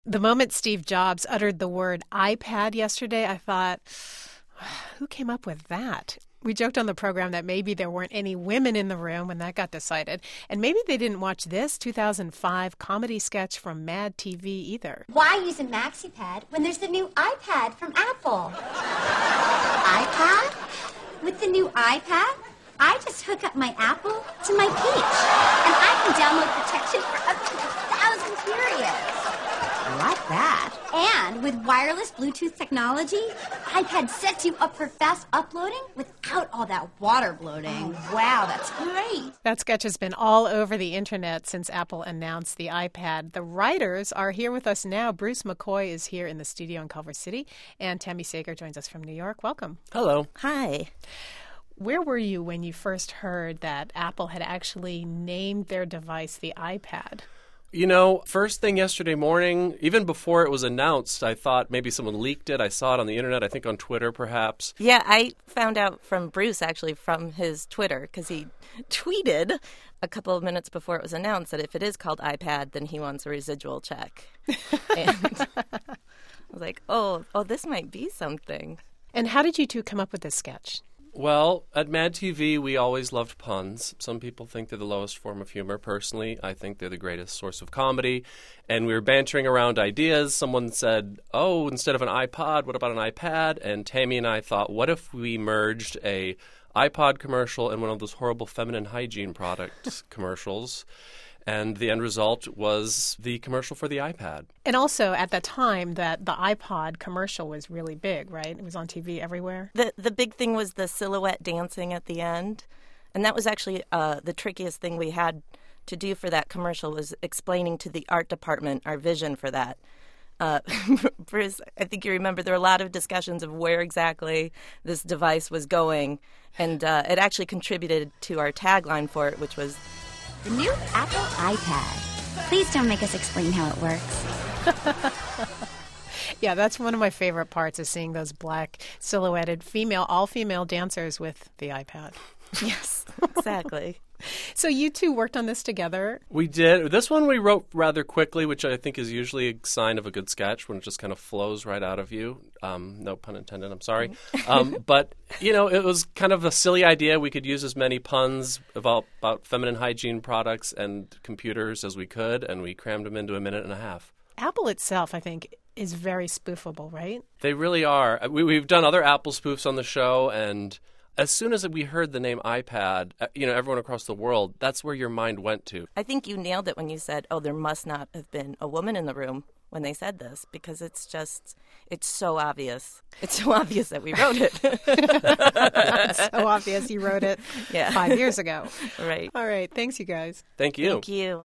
The moment Steve Jobs uttered the word iPad yesterday, I thought, who came up with that? We joked on the program that maybe there weren't any women in the room when that got decided. And maybe they didn't watch this 2005 comedy sketch from Mad TV either. Why use a MaxiPad when there's the new iPad from Apple? iPad? With the new iPad, I just hook up my Apple to my Peach, and I can download protection for up to 1,000 periods. Like that. And with wireless Bluetooth technology, iPad sets you up for fast uploading without all that water bloating. Oh, wow, that's great. That sketch has been all over the internet since Apple announced the iPad. The writers are here with us now. Bruce McCoy is here in the studio in Culver City, and Tammy Sager joins us from New York. Welcome. Hello. Hi. Where were you when you first heard that Apple had actually named their device the iPad? You know, first thing yesterday morning, even before it was announced, I thought maybe someone leaked it. I saw it on the internet, I think on Twitter perhaps. Yeah, I found out from Bruce, actually, from his Twitter, because he tweeted a couple of minutes before it was announced that if it is called iPad, then he wants a residual check. And I was like, oh, this might be something. And how did you two come up with this sketch? Well, at Mad TV, we always loved puns. Some people think they're the lowest form of humor. Personally, I think they're the greatest source of comedy. And we were bantering around ideas. Someone said, oh, instead of an iPod, what about an iPad? And Tammy and I thought, what if we merged a iPod commercial and one of those horrible feminine hygiene product commercials? And the end result was the commercial for the iPad. And also, at the time, that the iPod commercial was really big, right? It was on TV everywhere. The big thing was the silhouette dancing at the end. And that was actually the trickiest thing we had to do for that commercial, was explaining to the art department our vision for that. Bruce, I think you remember there were a lot of discussions of where exactly this device was going. And it actually contributed to our tagline for it, which was, The new Apple iPad. Please don't make us explain how it works. Yeah, that's one of my favorite parts, is seeing those black silhouetted all-female dancers with the iPad. yes, exactly. So you two worked on this together. We did. This one we wrote rather quickly, which I think is usually a sign of a good sketch, when it just kind of flows right out of you. No pun intended, I'm sorry. But, you know, it was kind of a silly idea. We could use as many puns about feminine hygiene products and computers as we could, and we crammed them into a minute and a half. Apple itself, I think, is very spoofable, right? They really are. We've done other Apple spoofs on the show, and as soon as we heard the name iPad, you know, everyone across the world, that's where your mind went to. I think you nailed it when you said, oh, there must not have been a woman in the room when they said this, because it's so obvious. It's so obvious that we wrote it. It's so obvious you wrote it 5 years ago. Right. All right. Thanks, you guys. Thank you. Thank you.